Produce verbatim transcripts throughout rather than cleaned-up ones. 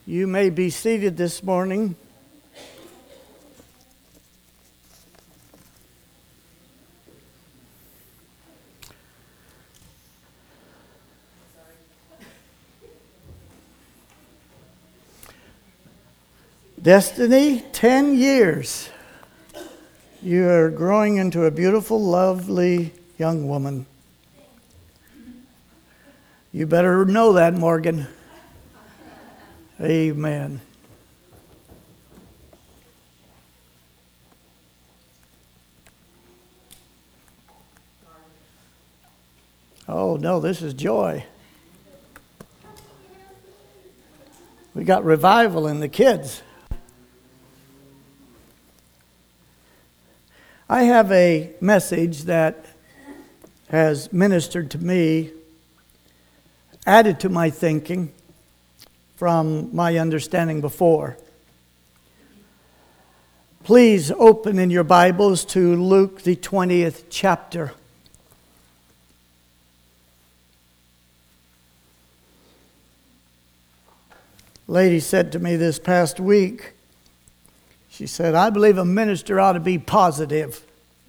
You may be seated this morning. Destiny, ten years. You are growing into a beautiful, lovely young woman. You better know that, Morgan. Amen. Oh, no, this is joy. We got revival in the kids. I have a message that has ministered to me, added to my thinking from my understanding before. Please open in your Bibles to Luke, the twentieth chapter. Lady said to me this past week, she said, I believe a minister ought to be positive.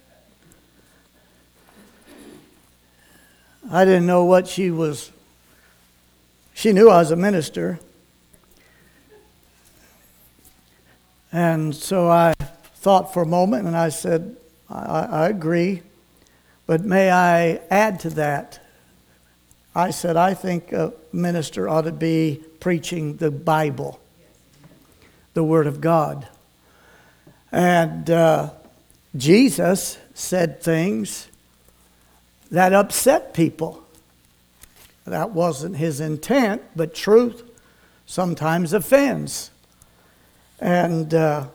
I didn't know what she was. She knew I was a minister. And so I thought for a moment and I said, I, I agree. But may I add to that? I said, I think a minister ought to be preaching the Bible, the Word of God. And uh, Jesus said things that upset people. That wasn't his intent, but truth sometimes offends. And uh,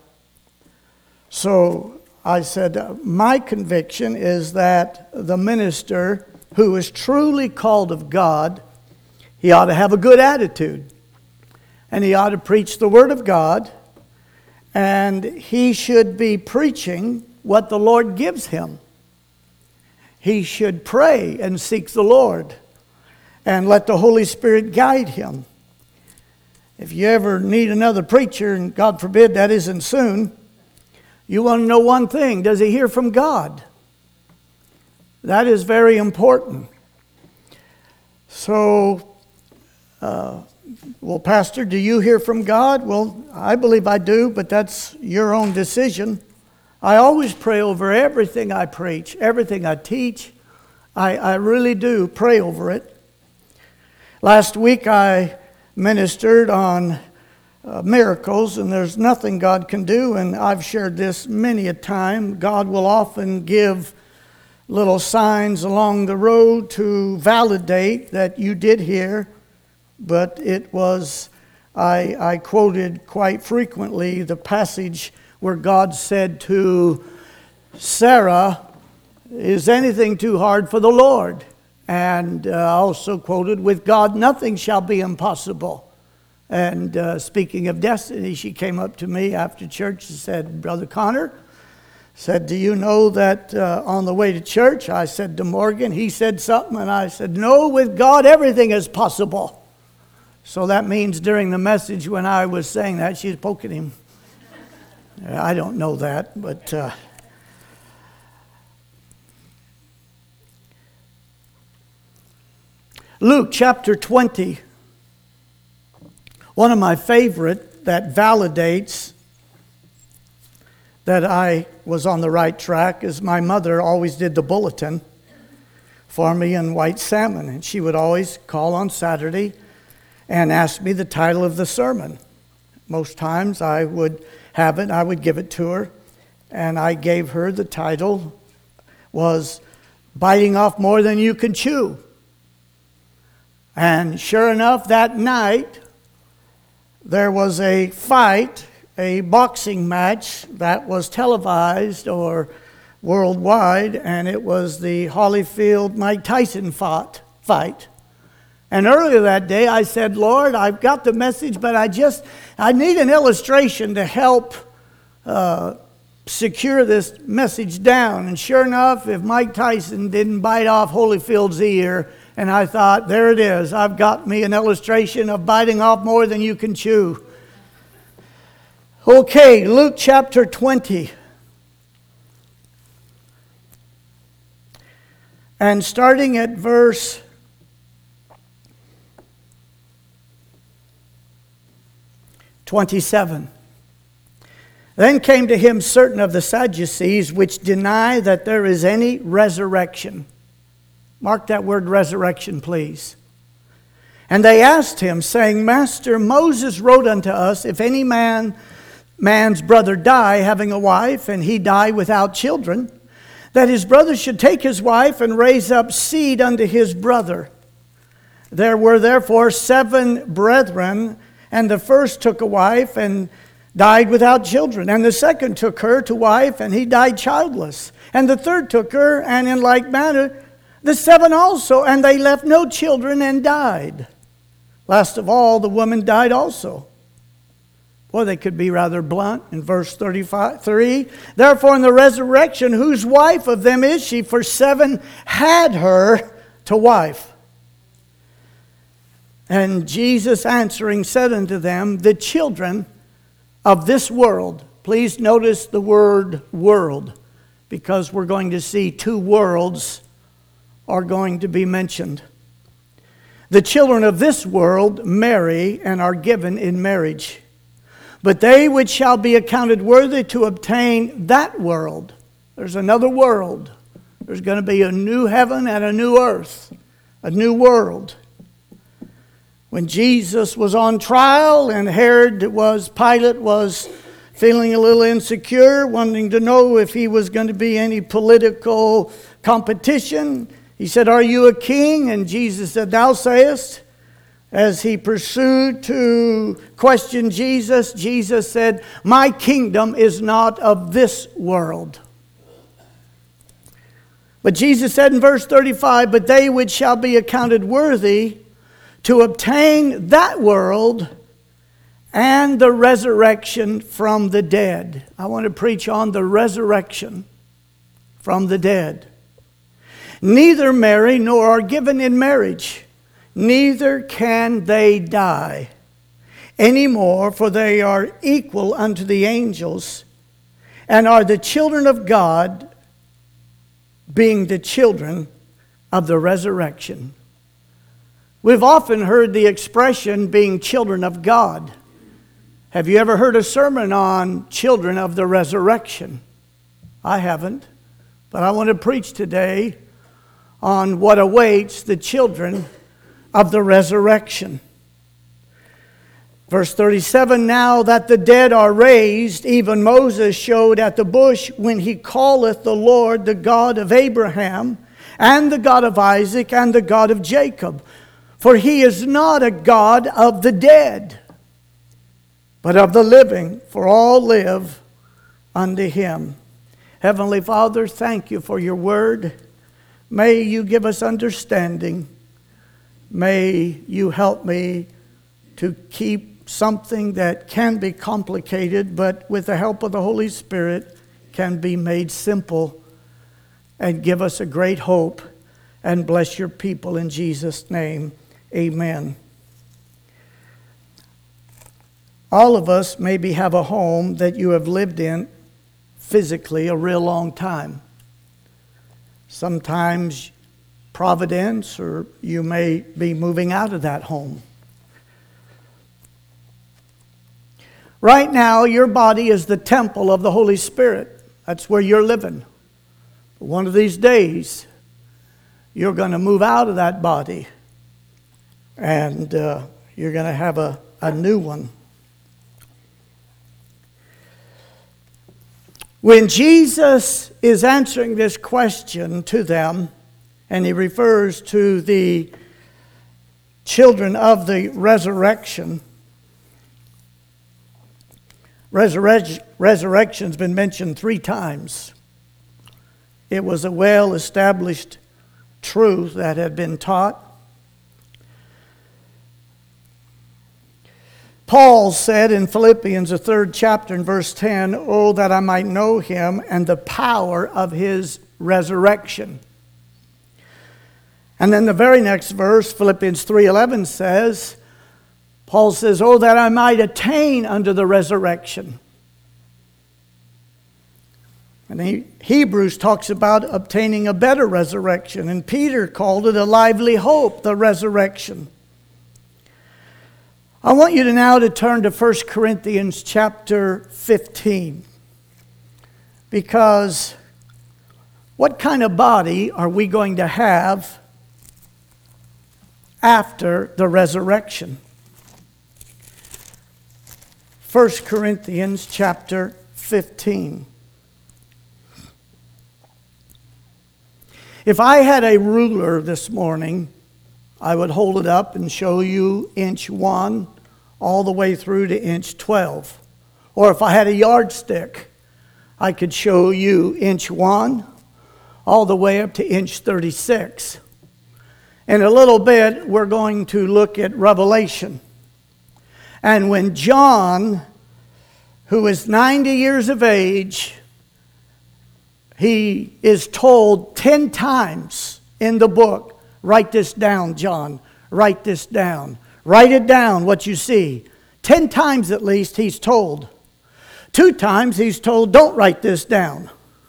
so I said, my conviction is that the minister who is truly called of God, he ought to have a good attitude. And he ought to preach the Word of God. And he should be preaching what the Lord gives him. He should pray and seek the Lord and let the Holy Spirit guide him. If you ever need another preacher, and God forbid that isn't soon, you want to know one thing. Does he hear from God? That is very important. So, uh, well, Pastor, do you hear from God? Well, I believe I do, but that's your own decision. I always pray over everything I preach, everything I teach. I, I really do pray over it. Last week I ministered on uh, miracles, and there's nothing God can do, and I've shared this many a time. God will often give little signs along the road to validate that you did hear, but it was, I, I quoted quite frequently the passage where God said to Sarah, is anything too hard for the Lord? And uh, also quoted, with God nothing shall be impossible. And uh, speaking of destiny, she came up to me after church and said, Brother Connor, said, do you know that uh, on the way to church, I said to Morgan, he said something, and I said, no, with God everything is possible. So that means during the message when I was saying that, she was poking him. I don't know that, but... Uh, Luke chapter twenty, one of my favorite that validates that I was on the right track is my mother always did the bulletin for me in white salmon. And she would always call on Saturday and ask me the title of the sermon. Most times I would have it, I would give it to her. And I gave her the title was Biting Off More Than You Can Chew. And sure enough, that night, there was a fight, a boxing match that was televised or worldwide, and it was the Holyfield-Mike Tyson fought, fight. And earlier that day, I said, Lord, I've got the message, but I just, I need an illustration to help uh, secure this message down. And sure enough, if Mike Tyson didn't bite off Holyfield's ear, and I thought, there it is. I've got me an illustration of biting off more than you can chew. Okay, Luke chapter twenty. And starting at verse twenty-seven. Then came to him certain of the Sadducees, which deny that there is any resurrection. Mark that word resurrection, please. And they asked him, saying, Master, Moses wrote unto us, if any man man's brother die, having a wife, and he die without children, that his brother should take his wife and raise up seed unto his brother. There were therefore seven brethren, and the first took a wife and died without children. And the second took her to wife, and he died childless. And the third took her, and in like manner the seven also, and they left no children and died. Last of all, the woman died also. Well, they could be rather blunt in verse thirty-five, three. Therefore, in the resurrection, whose wife of them is she? For seven had her to wife. And Jesus answering said unto them, the children of this world. Please notice the word world, because we're going to see two worlds are going to be mentioned. The children of this world marry and are given in marriage. But they which shall be accounted worthy to obtain that world. There's another world. There's going to be a new heaven and a new earth. A new world. When Jesus was on trial and Herod was, Pilate was feeling a little insecure, wanting to know if he was going to be any political competition, he said, are you a king? And Jesus said, thou sayest. As he pursued to question Jesus, Jesus said, my kingdom is not of this world. But Jesus said in verse thirty-five, but they which shall be accounted worthy to obtain that world and the resurrection from the dead. I want to preach on the resurrection from the dead. Neither marry nor are given in marriage. Neither can they die any more, for they are equal unto the angels, and are the children of God, being the children of the resurrection. We've often heard the expression being children of God. Have you ever heard a sermon on children of the resurrection? I haven't, but I want to preach today on what awaits the children of the resurrection. Verse thirty-seven, now that the dead are raised, even Moses showed at the bush when he calleth the Lord the God of Abraham, and the God of Isaac, and the God of Jacob. For he is not a God of the dead, but of the living, for all live unto him. Heavenly Father, thank you for your word. May you give us understanding. May you help me to keep something that can be complicated, but with the help of the Holy Spirit can be made simple, and give us a great hope, and bless your people in Jesus' name. Amen. All of us maybe have a home that you have lived in physically a real long time. Sometimes Providence, or you may be moving out of that home. Right now, your body is the temple of the Holy Spirit. That's where you're living. But one of these days, you're going to move out of that body, and uh, you're going to have a, a new one. When Jesus is answering this question to them, and he refers to the children of the resurrection. Resurrec- resurrection's been mentioned three times. It was a well-established truth that had been taught. Paul said in Philippians, the third chapter, in verse ten, oh, that I might know him and the power of his resurrection. And then the very next verse, Philippians three eleven says, Paul says, oh, that I might attain unto the resurrection. And he, Hebrews talks about obtaining a better resurrection, and Peter called it a lively hope, the resurrection. I want you to now to turn to First Corinthians chapter fifteen, because what kind of body are we going to have after the resurrection? First Corinthians chapter fifteen. If I had a ruler this morning, I would hold it up and show you inch one all the way through to inch twelve. Or if I had a yardstick, I could show you inch one all the way up to inch thirty-six. In a little bit, we're going to look at Revelation. And when John, who is ninety years of age, he is told ten times in the book, write this down, John, write this down. Write it down, what you see. Ten times at least he's told. Two times he's told, don't write this down.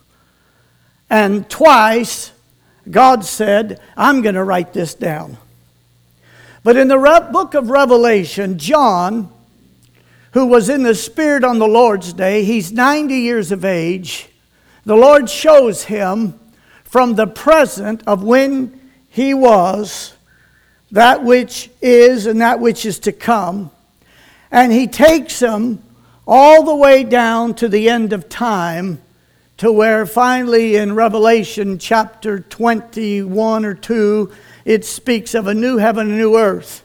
And twice, God said, I'm going to write this down. But in the Re- book of Revelation, John, who was in the Spirit on the Lord's day, he's ninety years of age. The Lord shows him from the present of when he was, that which is and that which is to come. And he takes him all the way down to the end of time, to where finally in Revelation chapter twenty-one or two, it speaks of a new heaven and a new earth.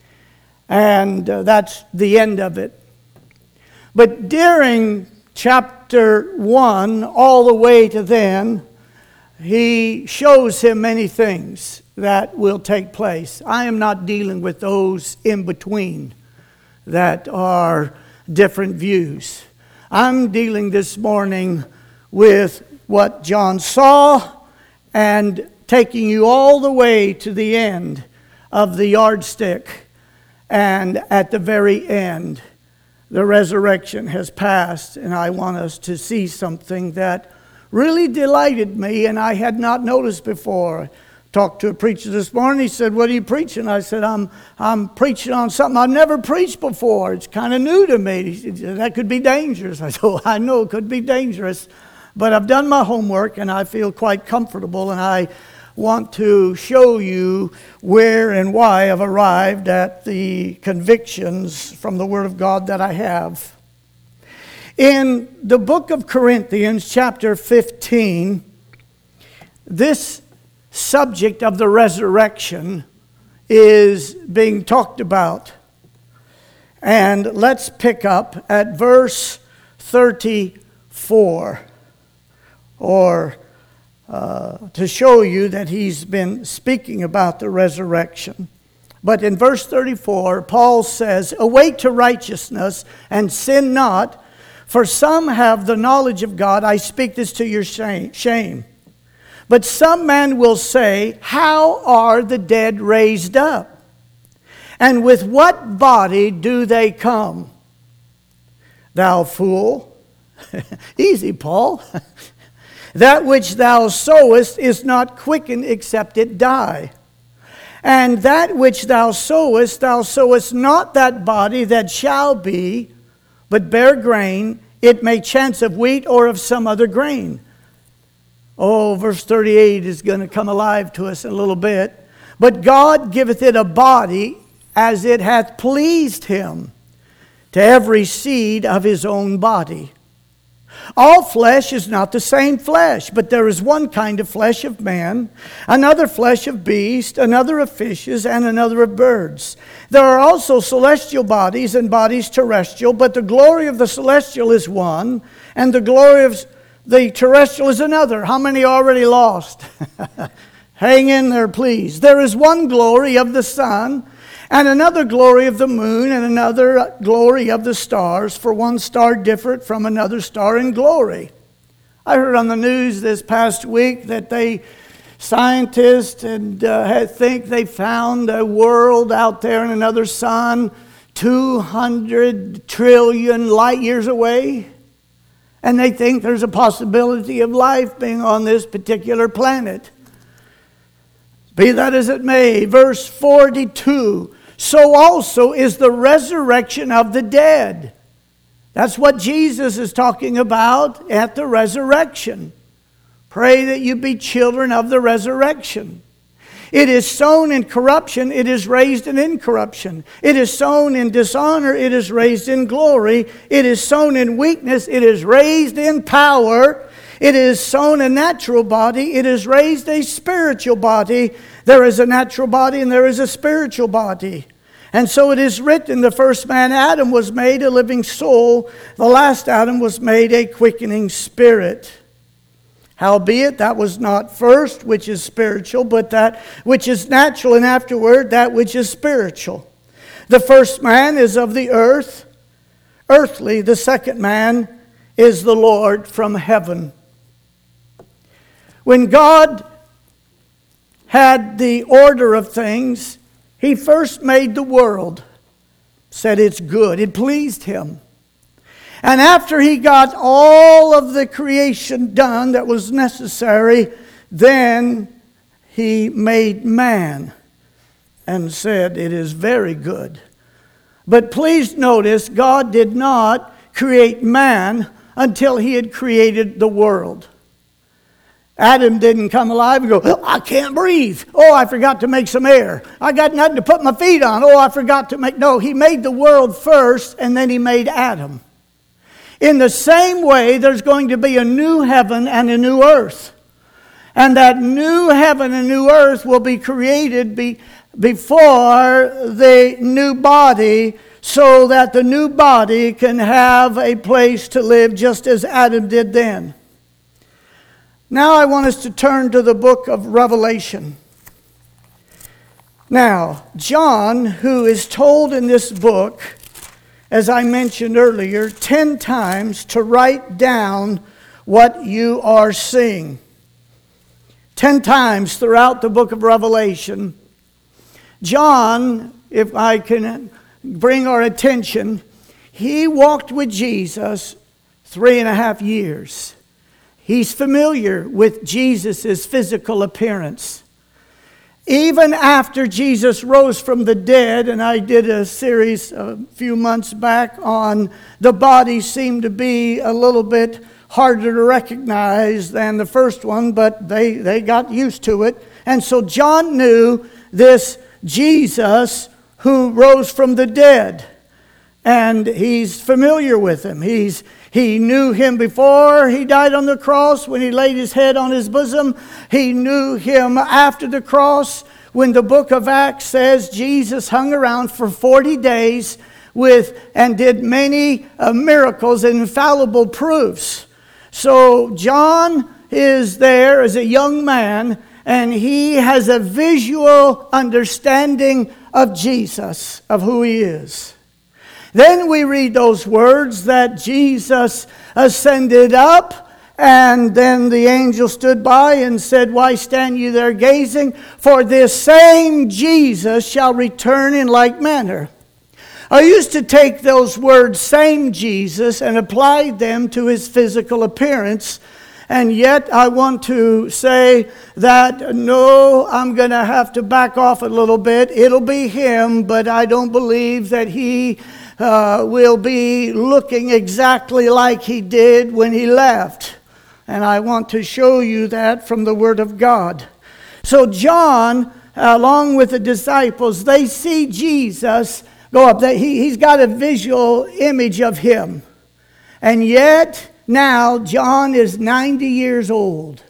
And uh, that's the end of it. But during chapter one, all the way to then, he shows him many things that will take place. I am not dealing with those in between that are different views. I'm dealing this morning with what John saw and taking you all the way to the end of the yardstick. And at the very end, the resurrection has passed, and I want us to see something that really delighted me and I had not noticed before. I talked to a preacher this morning. He said, what are you preaching? I said, I'm I'm preaching on something I've never preached before. It's kind of new to me. He said, that could be dangerous. I said, oh, I know it could be dangerous, but I've done my homework and I feel quite comfortable, and I want to show you where and why I've arrived at the convictions from the Word of God that I have. In the book of Corinthians, chapter fifteen, this subject of the resurrection is being talked about. And let's pick up at verse thirty-four, or Uh, to show you that he's been speaking about the resurrection. But in verse thirty-four, Paul says, awake to righteousness and sin not, for some have the knowledge of God. I speak this to your shame. But some men will say, how are the dead raised up? And with what body do they come? Thou fool. Easy, Paul. That which thou sowest is not quickened except it die. And that which thou sowest, thou sowest not that body that shall be, but bear grain, it may chance of wheat or of some other grain. Oh, verse thirty-eight is going to come alive to us in a little bit. But God giveth it a body as it hath pleased him, to every seed of his own body. All flesh is not the same flesh, but there is one kind of flesh of man, another flesh of beast, another of fishes, and another of birds. There are also celestial bodies and bodies terrestrial, but the glory of the celestial is one, and the glory of the terrestrial is another. How many already lost? Hang in there, please. There is one glory of the sun, and another glory of the moon, and another glory of the stars, for one star differeth from another star in glory. I heard on the news this past week that they, scientists, and uh, think they found a world out there in another sun two hundred trillion light years away. And they think there's a possibility of life being on this particular planet. Be that as it may, verse forty-two, so also is the resurrection of the dead. That's what Jesus is talking about at the resurrection. Pray that you be children of the resurrection. It is sown in corruption, it is raised in incorruption. It is sown in dishonor, it is raised in glory. It is sown in weakness, it is raised in power. It is sown a natural body, it is raised a spiritual body. There is a natural body and there is a spiritual body. And so it is written, the first man, Adam, was made a living soul. The last Adam was made a quickening spirit. Howbeit, that was not first, which is spiritual, but that which is natural, and afterward, that which is spiritual. The first man is of the earth, earthly. The second man is the Lord from heaven. When God had the order of things, He first made the world, said it's good, it pleased Him. And after He got all of the creation done that was necessary, then He made man and said it is very good. But please notice, God did not create man until He had created the world. Adam didn't come alive and go, oh, I can't breathe. Oh, I forgot to make some air. I got nothing to put my feet on. Oh, I forgot to make... No, He made the world first, and then He made Adam. In the same way, there's going to be a new heaven and a new earth. And that new heaven and new earth will be created be, before the new body, so that the new body can have a place to live just as Adam did then. Now I want us to turn to the book of Revelation. Now, John, who is told in this book, as I mentioned earlier, ten times to write down what you are seeing. Ten times throughout the book of Revelation. John, if I can bring our attention, he walked with Jesus three and a half years. He's familiar with Jesus' physical appearance. Even after Jesus rose from the dead, and I did a series a few months back on the body seemed to be a little bit harder to recognize than the first one, but they, they got used to it. And so John knew this Jesus who rose from the dead. And he's familiar with him. He's He knew Him before He died on the cross when He laid His head on His bosom. He knew Him after the cross when the book of Acts says Jesus hung around for forty days with and did many uh, miracles and infallible proofs. So John is there as a young man, and he has a visual understanding of Jesus, of who He is. Then we read those words that Jesus ascended up, and then the angel stood by and said, why stand you there gazing? For this same Jesus shall return in like manner. I used to take those words, same Jesus, and apply them to His physical appearance. And yet I want to say that, no, I'm going to have to back off a little bit. It'll be Him, but I don't believe that He Uh, will be looking exactly like He did when He left. And I want to show you that from the Word of God. So John, along with the disciples, they see Jesus go up. He, he's got a visual image of Him. And yet, now, John is ninety years old.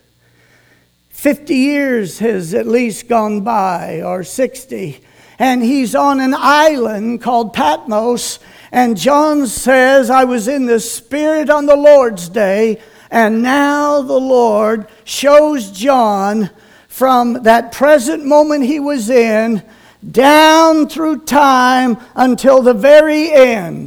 fifty years has at least gone by, or sixty. And he's on an island called Patmos. And John says, I was in the Spirit on the Lord's day. And now the Lord shows John from that present moment he was in down through time until the very end.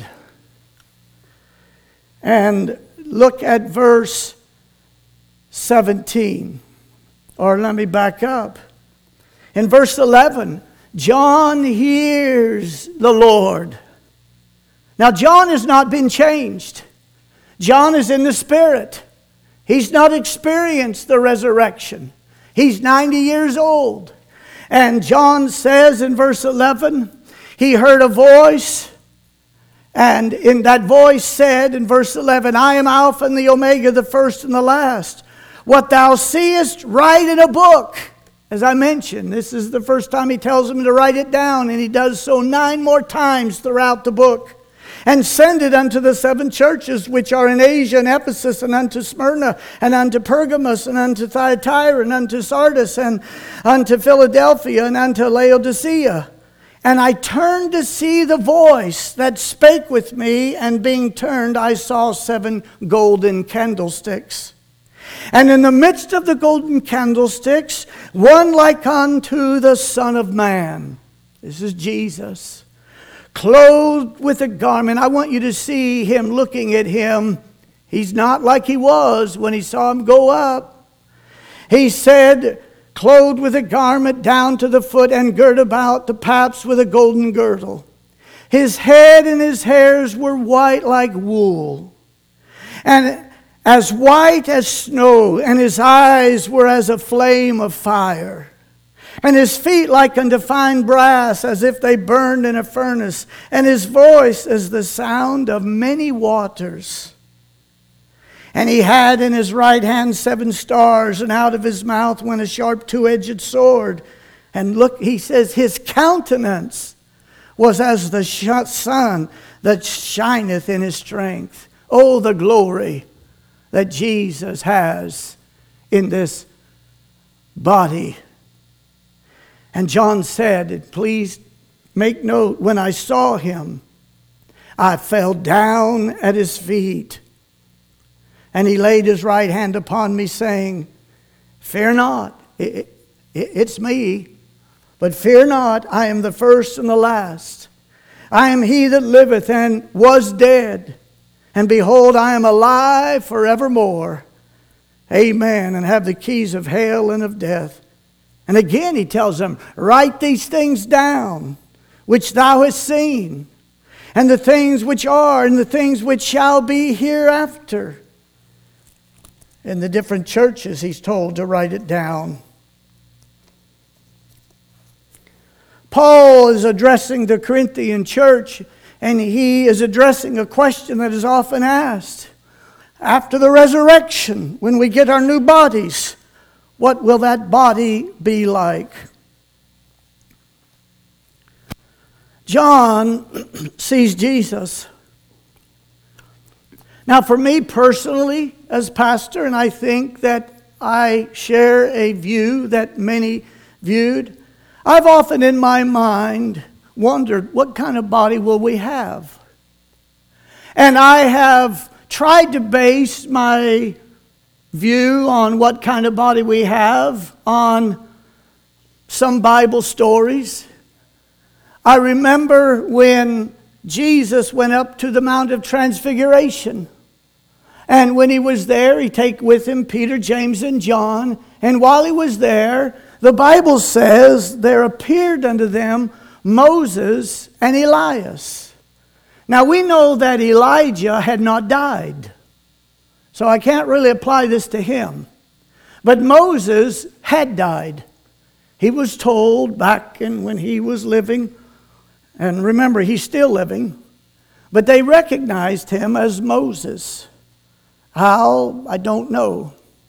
And look at verse seventeen. Or let me back up. In verse eleven, John hears the Lord. Now, John has not been changed. John is in the Spirit. He's not experienced the resurrection. He's ninety years old. And John says in verse eleven, he heard a voice, and in that voice said in verse eleven, I am Alpha and the Omega, the first and the last. What thou seest, write in a book. As I mentioned, this is the first time he tells him to write it down, and he does so nine more times throughout the book. And send it unto the seven churches which are in Asia and Ephesus, and unto Smyrna, and unto Pergamos, and unto Thyatira, and unto Sardis, and unto Philadelphia, and unto Laodicea. And I turned to see the voice that spake with me, and being turned, I saw seven golden candlesticks. And in the midst of the golden candlesticks, one like unto the Son of Man. This is Jesus. Clothed with a garment. I want you to see him looking at him. He's not like he was when he saw him go up. He said, clothed with a garment down to the foot, and girt about the paps with a golden girdle. His head and his hairs were white like wool, and as white as snow, and his eyes were as a flame of fire. And his feet like unto fine brass, as if they burned in a furnace. And his voice as the sound of many waters. And he had in his right hand seven stars, and out of his mouth went a sharp two-edged sword. And look, he says, his countenance was as the sun that shineth in his strength. Oh, the glory that Jesus has in this body. And John said, please make note, when I saw him, I fell down at his feet. And he laid his right hand upon me, saying, fear not, it, it, it's me, but fear not, I am the first and the last. I am he that liveth and was dead, and behold, I am alive forevermore. Amen, and have the keys of hell and of death. And again he tells them, write these things down, which thou hast seen, and the things which are, and the things which shall be hereafter. In the different churches, he's told to write it down. Paul is addressing the Corinthian church, and he is addressing a question that is often asked. After the resurrection, when we get our new bodies, what will that body be like? John sees Jesus. Now, for me personally, as pastor, and I think that I share a view that many viewed, I've often in my mind wondered, what kind of body will we have? And I have tried to base my view on what kind of body we have on some Bible stories. I remember when Jesus went up to the Mount of Transfiguration. And when he was there, he take with him Peter, James, and John. And while he was there, the Bible says there appeared unto them Moses and Elias. Now we know that Elijah had not died, so I can't really apply this to him. But Moses had died. He was told back in when he was living, and remember, he's still living, but they recognized him as Moses. How? I don't know.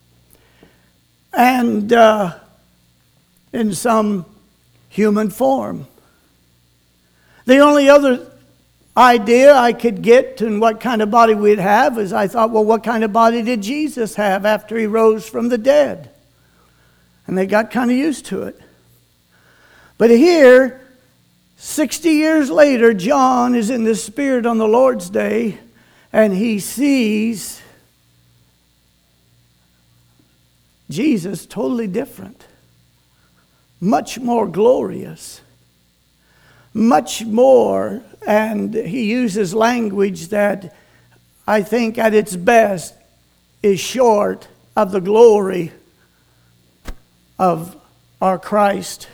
And uh, in some human form. The only other idea I could get in what kind of body we'd have is I thought, well, what kind of body did Jesus have after he rose from the dead? And they got kind of used to it. But here, sixty years later, John is in the Spirit on the Lord's Day, and he sees Jesus totally different, much more glorious, much more, and he uses language that I think at its best is short of the glory of our Christ.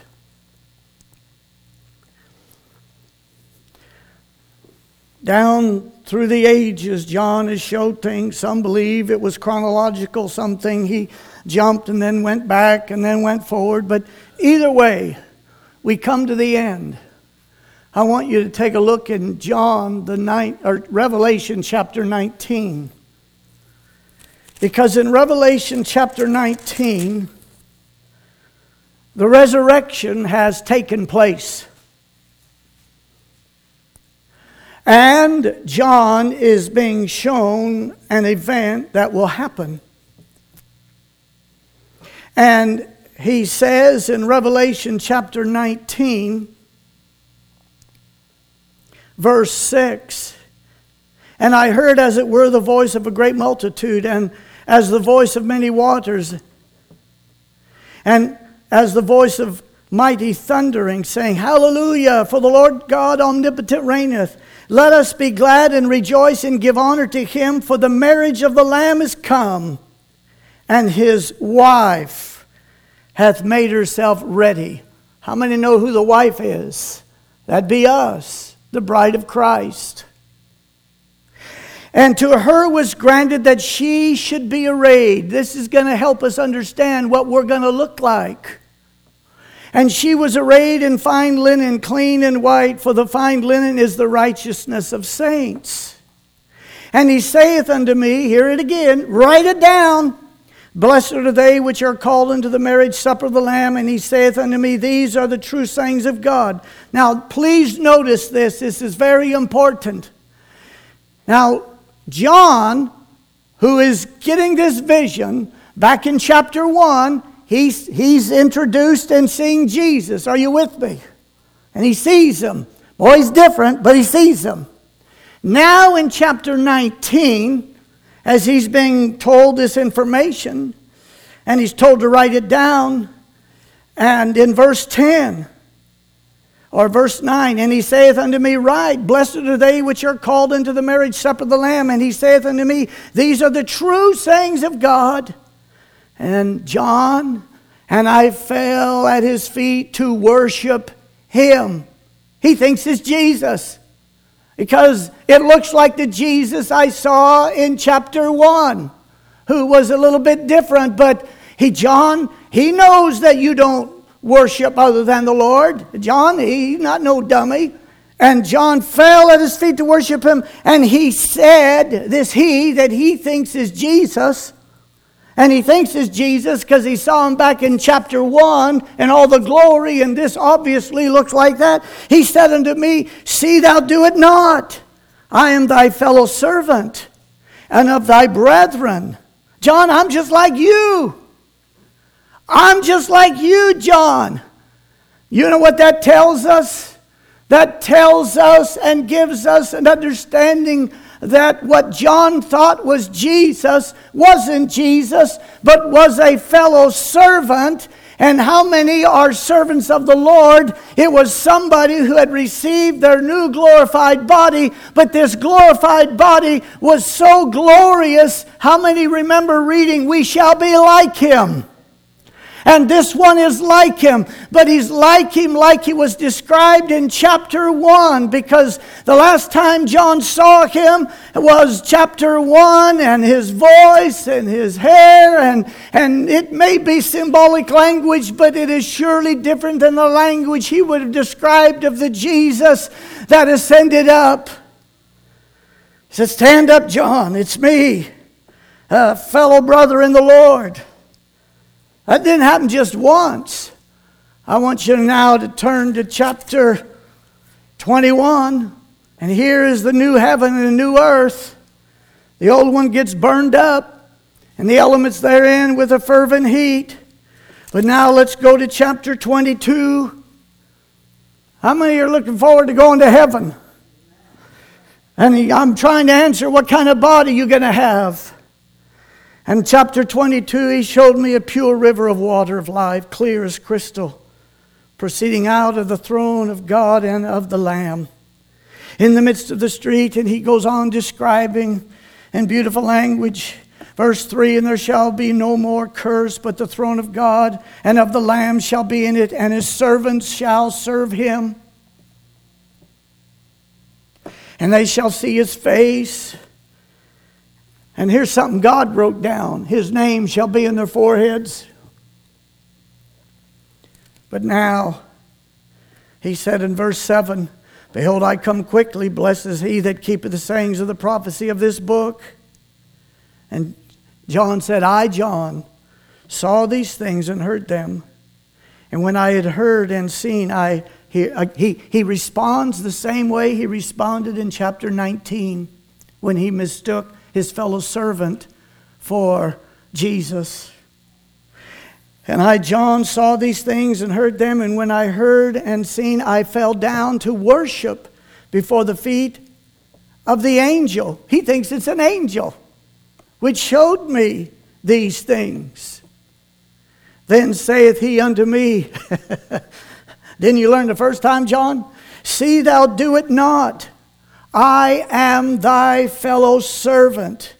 down through the ages, John has showed things. Some believe it was chronological, something he jumped and then went back and then went forward. But either way, we come to the end. I want you to take a look in John the ninth, or Revelation chapter nineteen. Because in Revelation chapter nineteen, the resurrection has taken place. And John is being shown an event that will happen. And he says in Revelation chapter nineteen, verse six, "And I heard as it were the voice of a great multitude, and as the voice of many waters, and as the voice of mighty thundering, saying, Hallelujah, for the Lord God omnipotent reigneth. Let us be glad and rejoice and give honor to him, for the marriage of the Lamb is come, and his wife hath made herself ready." How many know who the wife is? That'd be us, the bride of Christ. "And to her was granted that she should be arrayed." This is going to help us understand what we're going to look like. "And she was arrayed in fine linen, clean and white, for the fine linen is the righteousness of saints. And he saith unto me," hear it again, write it down, "Blessed are they which are called unto the marriage supper of the Lamb. And he saith unto me, These are the true sayings of God." Now, please notice this. This is very important. Now, John, who is getting this vision, back in chapter one, he's, he's introduced and seeing Jesus. Are you with me? And he sees him. Boy, he's different, but he sees him. Now in chapter nineteen, as he's being told this information, and he's told to write it down, and in verse ten, or verse nine, "And he saith unto me, Write, blessed are they which are called into the marriage supper of the Lamb. And he saith unto me, These are the true sayings of God. And John, and I fell at his feet to worship him." He thinks it's Jesus, because it looks like the Jesus I saw in chapter one, who was a little bit different. But he, John, he knows that you don't worship other than the Lord. John, he's not no dummy. And John fell at his feet to worship him. And he said, this he that he thinks is Jesus, and he thinks is Jesus because he saw him back in chapter one and all the glory, and this obviously looks like that. He said unto me, "See thou do it not. I am thy fellow servant and of thy brethren." John, I'm just like you. I'm just like you, John. You know what that tells us? That tells us and gives us an understanding that what John thought was Jesus wasn't Jesus, but was a fellow servant. And how many are servants of the Lord? It was somebody who had received their new glorified body, but this glorified body was so glorious. How many remember reading, "We shall be like him"? And this one is like him, but he's like him like he was described in chapter one, because the last time John saw him was chapter one, and his voice and his hair, and, and it may be symbolic language, but it is surely different than the language he would have described of the Jesus that ascended up. He said, "Stand up, John, it's me, a fellow brother in the Lord." That didn't happen just once. I want you now to turn to chapter twenty-one. And here is the new heaven and the new earth. The old one gets burned up, and the elements therein with a fervent heat. But now let's go to chapter twenty-two. How many are looking forward to going to heaven? And I'm trying to answer what kind of body you're going to have. And chapter twenty-two, he showed me a pure river of water of life, clear as crystal, proceeding out of the throne of God and of the Lamb, in the midst of the street. And he goes on describing in beautiful language, verse three, "And there shall be no more curse, but the throne of God and of the Lamb shall be in it, and his servants shall serve him. and they shall see his face. And here's something God wrote down. His name shall be in their foreheads. But now, he said in verse seven, behold, I come quickly. Blessed is he that keepeth the sayings of the prophecy of this book. And John said, I, John, saw these things and heard them. And when I had heard and seen, I he, he, he responds the same way he responded in chapter nineteen when he mistook his fellow servant for Jesus. And I, John, saw these things and heard them. And when I heard and seen, I fell down to worship before the feet of the angel. He thinks it's an angel which showed me these things. Then saith he unto me, didn't you learn the first time, John? See thou do it not. I am thy fellow servant,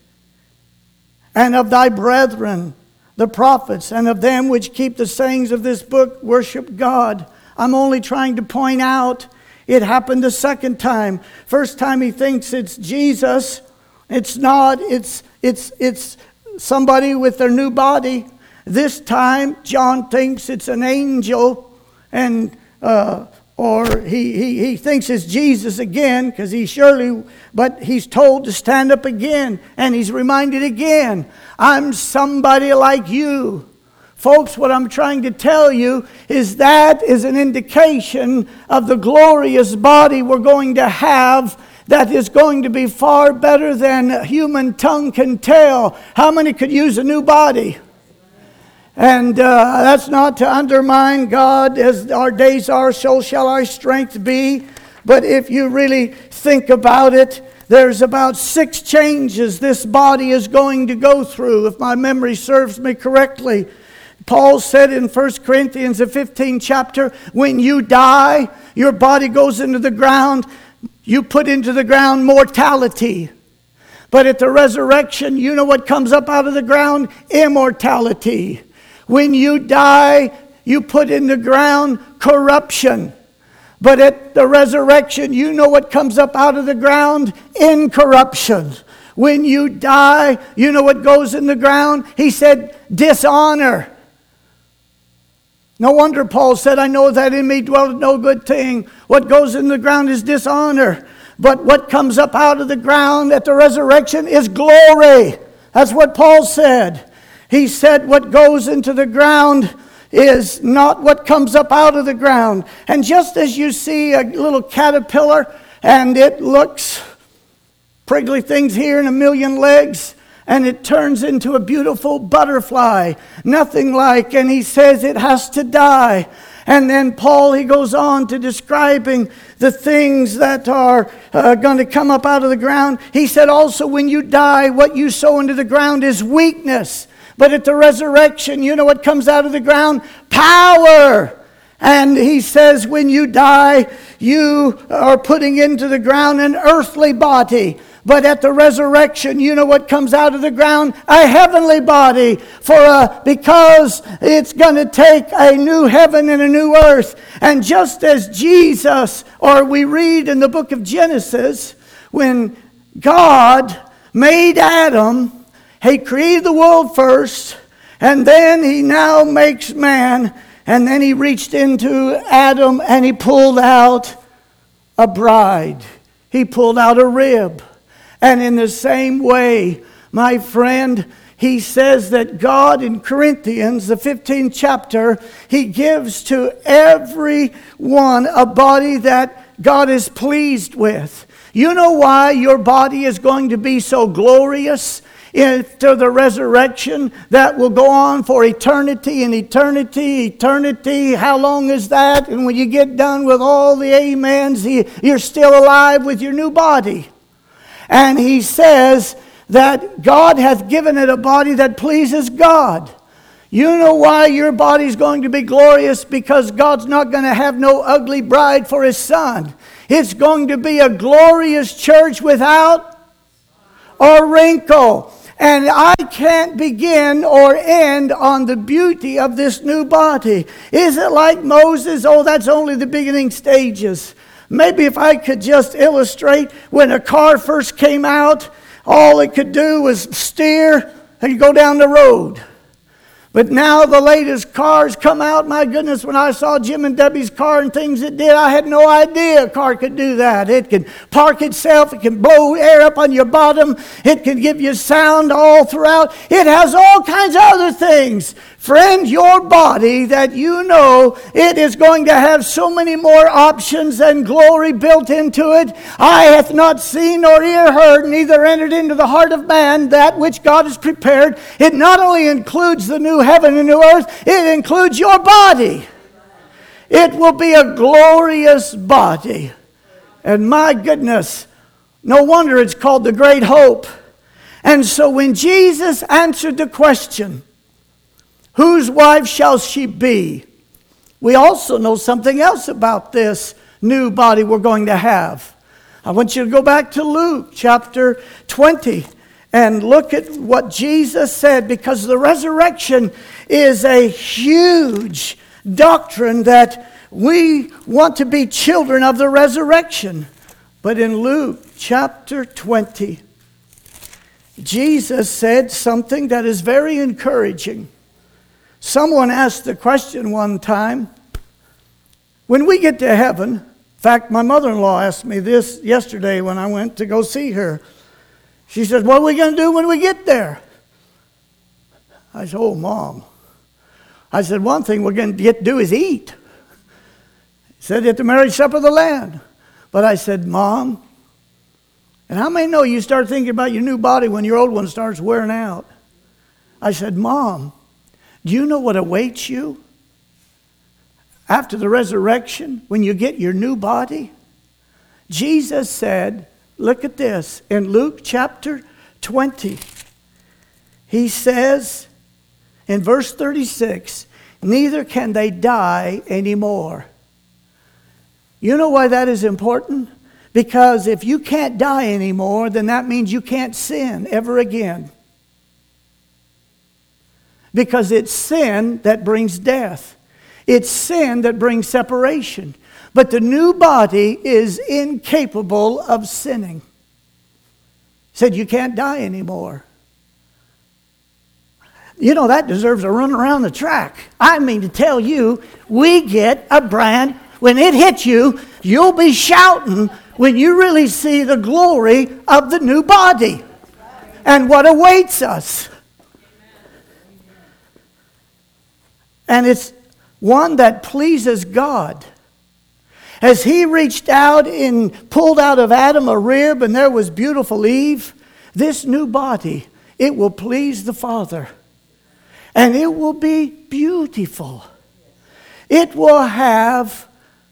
and of thy brethren, the prophets, and of them which keep the sayings of this book, worship God. I'm only trying to point out it happened the second time. First time he thinks it's Jesus. It's not. It's it's it's somebody with their new body. This time, John thinks it's an angel, and uh, or he, he, he thinks it's Jesus again, because he surely, but he's told to stand up again, and he's reminded again, I'm somebody like you. Folks, what I'm trying to tell you is that is an indication of the glorious body we're going to have that is going to be far better than a human tongue can tell. How many could use a new body? And uh, that's not to undermine God. As our days are, so shall our strength be. But if you really think about it, there's about six changes this body is going to go through, if my memory serves me correctly. Paul said in First Corinthians, the fifteenth chapter, when you die, your body goes into the ground. You put into the ground mortality. But at the resurrection, you know what comes up out of the ground? Immortality. When you die, you put in the ground corruption. But at the resurrection, you know what comes up out of the ground? Incorruption. When you die, you know what goes in the ground? He said, dishonor. No wonder Paul said, I know that in me dwelleth no good thing. What goes in the ground is dishonor. But what comes up out of the ground at the resurrection is glory. That's what Paul said. He said what goes into the ground is not what comes up out of the ground. And just as you see a little caterpillar and it looks prickly things here and a million legs, and it turns into a beautiful butterfly, nothing like, and he says it has to die. And then Paul, he goes on to describing the things that are uh, going to come up out of the ground. He said also, when you die, what you sow into the ground is weakness. But at the resurrection, you know what comes out of the ground? Power. And he says, when you die, you are putting into the ground an earthly body. But at the resurrection, you know what comes out of the ground? A heavenly body. For uh, because it's going to take a new heaven and a new earth. And just as Jesus, or we read in the book of Genesis, when God made Adam, he created the world first, and then he now makes man, and then he reached into Adam and he pulled out a bride. He pulled out a rib. And in the same way, my friend, he says that God in Corinthians, the fifteenth chapter, he gives to everyone a body that God is pleased with. You know why your body is going to be so glorious? Into the resurrection that will go on for eternity and eternity, eternity. How long is that? And when you get done with all the amens, you're still alive with your new body. And he says that God hath given it a body that pleases God. You know why your body's going to be glorious? Because God's not going to have no ugly bride for his son. It's going to be a glorious church without a wrinkle. And I can't begin or end on the beauty of this new body. Is it like Moses? Oh, that's only the beginning stages. Maybe if I could just illustrate, when a car first came out, all it could do was steer and go down the road. But now the latest cars come out. My goodness, when I saw Jim and Debbie's car and things it did, I had no idea a car could do that. It can park itself. It can blow air up on your bottom. It can give you sound all throughout. It has all kinds of other things. Friend, your body that you know, it is going to have so many more options and glory built into it. Eye hath not seen nor ear heard, neither entered into the heart of man that which God has prepared. It not only includes the new heaven and new earth, it includes your body. It will be a glorious body. And my goodness, no wonder it's called the great hope. And so when Jesus answered the question, whose wife shall she be? We also know something else about this new body we're going to have. I want you to go back to Luke chapter twenty and look at what Jesus said, because the resurrection is a huge doctrine that we want to be children of the resurrection. But in Luke chapter twenty, Jesus said something that is very encouraging. Someone asked the question one time, when we get to heaven, in fact, my mother-in-law asked me this yesterday when I went to go see her. She said, what are we going to do when we get there? I said, oh, Mom. I said, one thing we're going to get to do is eat. She said, at the marriage supper of the Lamb. But I said, Mom, and how many know you start thinking about your new body when your old one starts wearing out? I said, Mom, do you know what awaits you after the resurrection when you get your new body? Jesus said, look at this, in Luke chapter twenty. He says in verse thirty-six, neither can they die anymore. You know why that is important? Because if you can't die anymore, then that means you can't sin ever again. Because it's sin that brings death. It's sin that brings separation. But the new body is incapable of sinning. He said you can't die anymore. You know, that deserves a run around the track. I mean to tell you, we get a brand. When it hits you, you'll be shouting when you really see the glory of the new body and what awaits us. And it's one that pleases God. As he reached out and pulled out of Adam a rib and there was beautiful Eve, this new body, it will please the Father. And it will be beautiful. It will have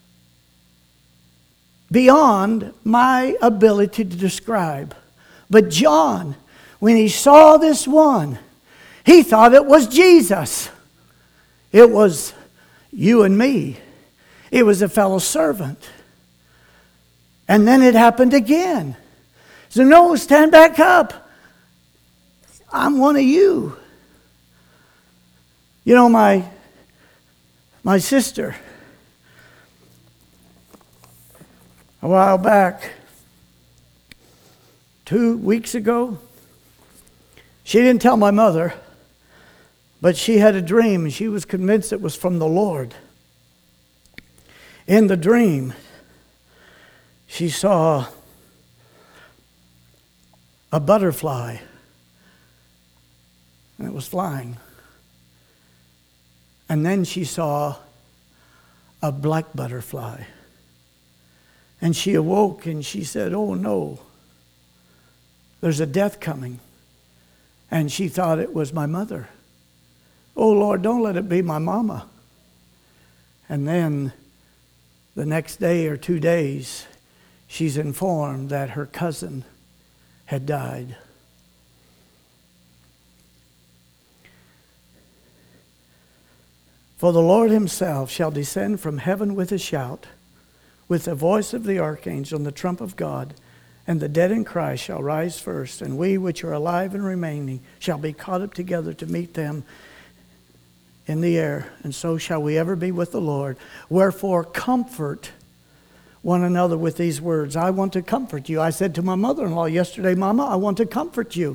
beyond my ability to describe. But John, when he saw this one, he thought it was Jesus. It was you and me. It was a fellow servant. And then it happened again. So no, stand back up. I'm one of you. You know, my, my sister, a while back, two weeks ago, she didn't tell my mother, but she had a dream, and she was convinced it was from the Lord. In the dream, she saw a butterfly, and it was flying. And then she saw a black butterfly. And she awoke and she said, oh no, there's a death coming. And she thought it was my mother. Oh Lord, don't let it be my mama. And then the next day or two days, she's informed that her cousin had died. For the Lord himself shall descend from heaven with a shout, with the voice of the archangel and the trump of God, and the dead in Christ shall rise first, and we which are alive and remaining shall be caught up together to meet them in the air, and so shall we ever be with the Lord. Wherefore comfort one another with these words. I want to comfort you. I said to my mother-in-law yesterday, Mama, I want to comfort you.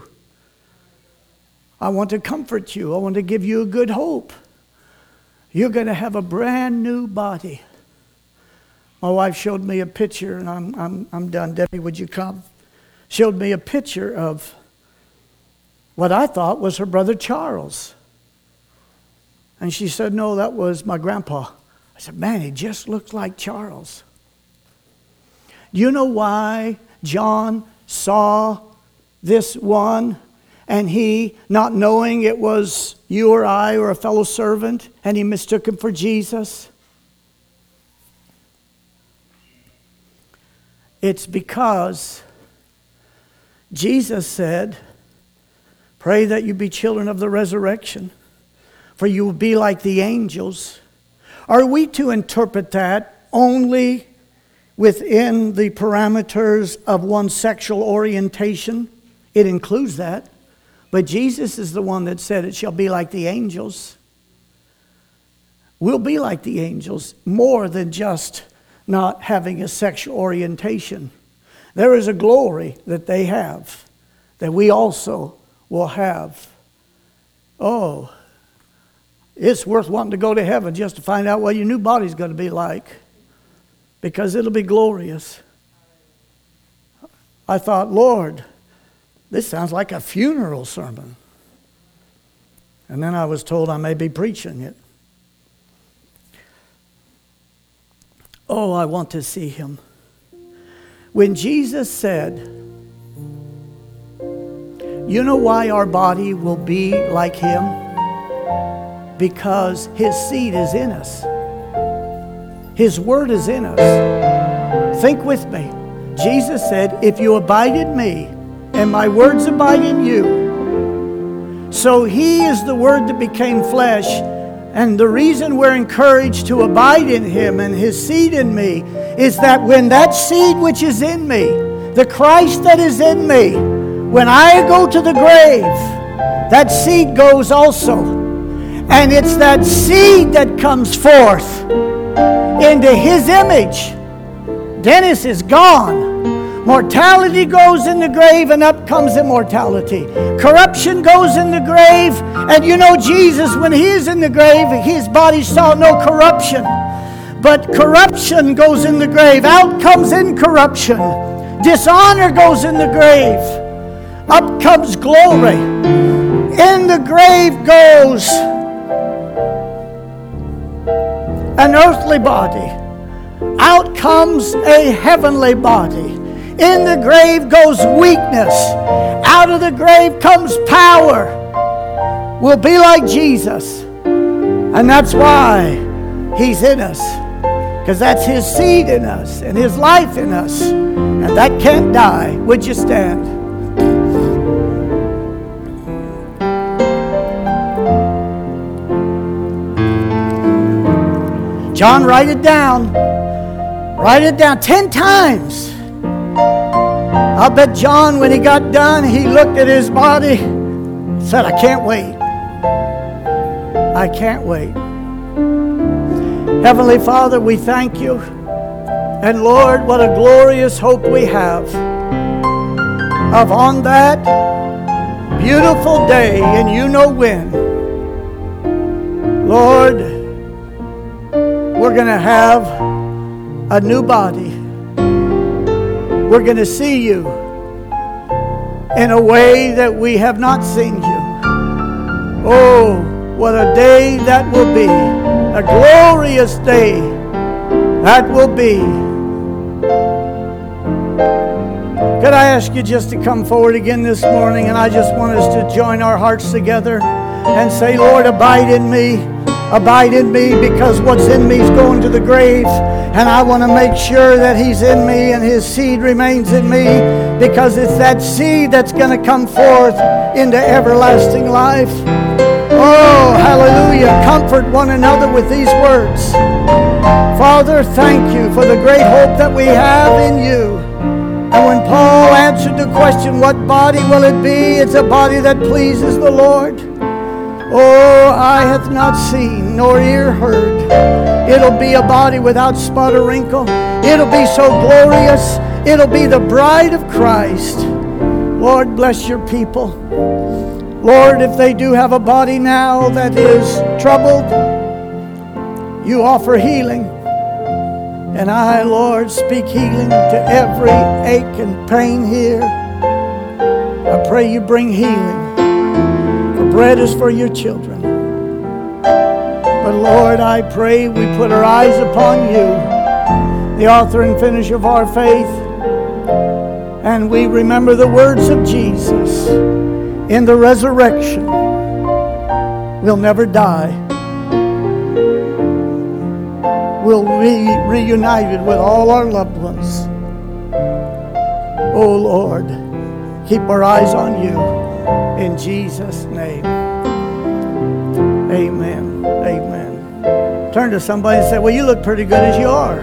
I want to comfort you. I want to give you a good hope. You're going to have a brand new body. My wife showed me a picture, and I'm, I'm, I'm done. Debbie, would you come? Showed me a picture of what I thought was her brother Charles. And she said, no, that was my grandpa. I said, man, he just looks like Charles. You know why John saw this one, and he, not knowing it was you or I or a fellow servant, and he mistook him for Jesus? It's because Jesus said, pray that you be children of the resurrection, for you will be like the angels. Are we to interpret that only within the parameters of one's sexual orientation? It includes that. But Jesus is the one that said it shall be like the angels. We'll be like the angels, more than just not having a sexual orientation. There is a glory that they have that we also will have. Oh, it's worth wanting to go to heaven just to find out what your new body's going to be like, because it'll be glorious. I thought, Lord, this sounds like a funeral sermon. And then I was told I may be preaching it. Oh, I want to see him. When Jesus said, you know why our body will be like him? Because his seed is in us. His word is in us. Think with me. Jesus said, if you abide in me, and my words abide in you. So he is the word that became flesh. And the reason we're encouraged to abide in him and his seed in me is that when that seed which is in me, the Christ that is in me, when I go to the grave, that seed goes also. And it's that seed that comes forth into his image. Dennis is gone. Mortality goes in the grave, and up comes immortality. Corruption goes in the grave, and you know Jesus, when he is in the grave, his body saw no corruption. But corruption goes in the grave. Out comes incorruption. Dishonor goes in the grave. Up comes glory. In the grave goes an earthly body. Out comes a heavenly body. In the grave goes weakness. Out of the grave comes power. We'll be like Jesus. And that's why he's in us. Because that's his seed in us and his life in us. And that can't die. Would you stand? John, write it down. Write it down ten times. I bet John, when he got done, he looked at his body and said, I can't wait. I can't wait. Heavenly Father, we thank you. And Lord, what a glorious hope we have of on that beautiful day, and you know when, Lord, we're going to have a new body. We're going to see you in a way that we have not seen you. Oh, what a day that will be. A glorious day that will be. Could I ask you just to come forward again this morning, and I just want us to join our hearts together and say, Lord, abide in me. Abide in me, because what's in me is going to the grave, and I want to make sure that he's in me and his seed remains in me, because it's that seed that's going to come forth into everlasting life. Oh, hallelujah. Comfort one another with these words. Father, thank you for the great hope that we have in you. And when Paul answered the question, what body will it be? It's a body that pleases the Lord. Oh, eye hath not seen, nor ear heard. It'll be a body without spot or wrinkle. It'll be so glorious. It'll be the bride of Christ. Lord, bless your people. Lord, if they do have a body now that is troubled, you offer healing. And I, Lord, speak healing to every ache and pain here. I pray you bring healing. For bread is for your children. But Lord, I pray we put our eyes upon you, the author and finisher of our faith, and we remember the words of Jesus. In the resurrection, we'll never die. We'll be reunited with all our loved ones. Oh Lord, keep our eyes on you. In Jesus' name. Amen. Amen. Turn to somebody and say, well, you look pretty good as you are.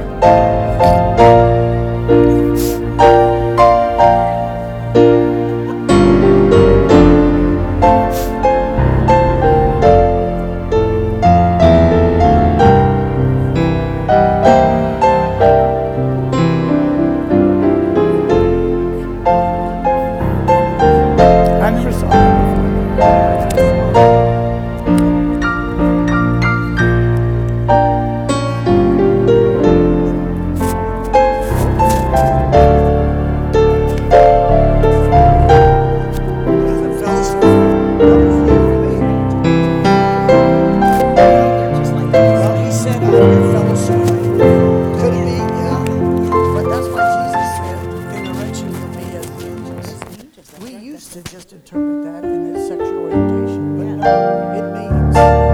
We used to just interpret that in its sexual orientation, but no, it means